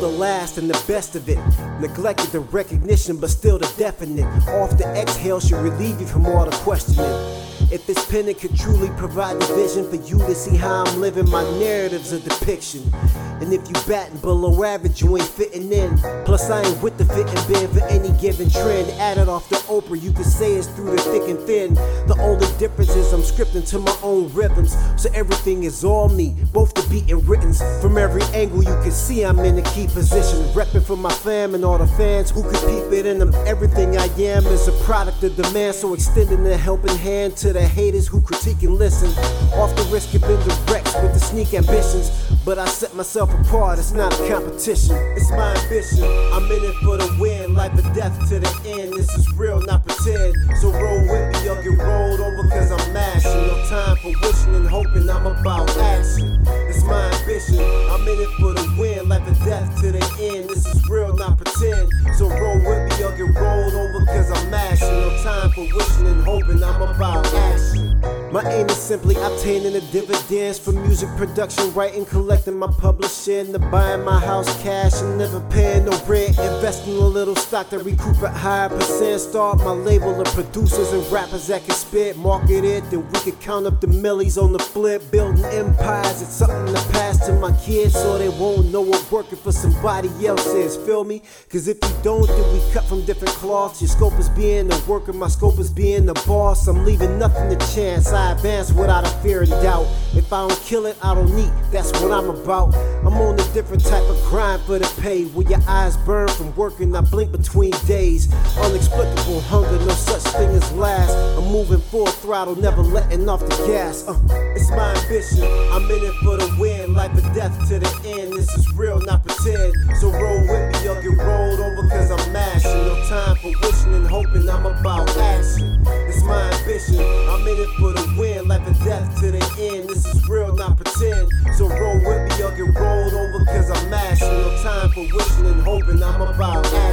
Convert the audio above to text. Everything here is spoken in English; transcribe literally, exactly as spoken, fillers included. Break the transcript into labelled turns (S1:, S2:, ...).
S1: the last and the best of it. Neglected the recognition, but still the definite. Off the exhale should relieve you from all the questioning. If this pennant could truly provide the vision for you to see how I'm living, my narrative's a depiction. And if you batting below average, you ain't fitting in. Plus I ain't with the fitting bin for any given trend. Added off the Oprah, you could say it's through the thick and thin. The only difference is I'm scripting to my own rhythms, so everything is all me, both the beat and writtens. From every angle you can see I'm in a key position, repping for my fam and all the fans who could peep it in them. Everything I am is a product of demand, so extending the helping hand to the haters who critique and listen. Off the risk of indirects with the sneak ambitions, but I set myself apart, it's not a competition, it's my ambition. I'm in it for the win, life or death to the end. This is real, not pretend, so roll with me or get rolled over cause I'm mashing. No time for wishing and hoping, I'm about action. It's my ambition, I'm in it for the win, life or death to the end. This is real, not pretend, so roll with me or get rolled over cause I'm mashing. No time for wishing and hoping, I'm about action. My aim is simply obtaining the dividends from music production, writing, collecting my publishing, to buying my house cash and never paying no rent, investing a little stock to recoup at higher percent, start my label of producers and rappers that can spit, market it, then we could count up the millies on the flip, building empires. It's something to pass to my kids so they won't know what working for somebody else is, feel me? Cause if you don't, then we cut from different cloths. Your scope is being the worker, my scope is being the boss. I'm leaving nothing to chance, I advance without a fear and doubt. If I don't kill it, I don't eat, that's what I'm about. I'm on a different type of grind for the pay, where your eyes burn from working, I blink between days. Unexplicable hunger, no such thing as last. I'm moving full throttle, never letting off the gas. uh, It's my ambition, I'm in it for the win, life or death to the end. This is real, not pretend, so roll with me or get rolled over cause I'm mashing. No time for wishing and hoping, I'm about action. It's my ambition, I'm in it for the win, life or death to the end. This is real, not pretend, so roll with me or get rolled over cause I'm mashing. No time for wishing and hoping, I'm about action.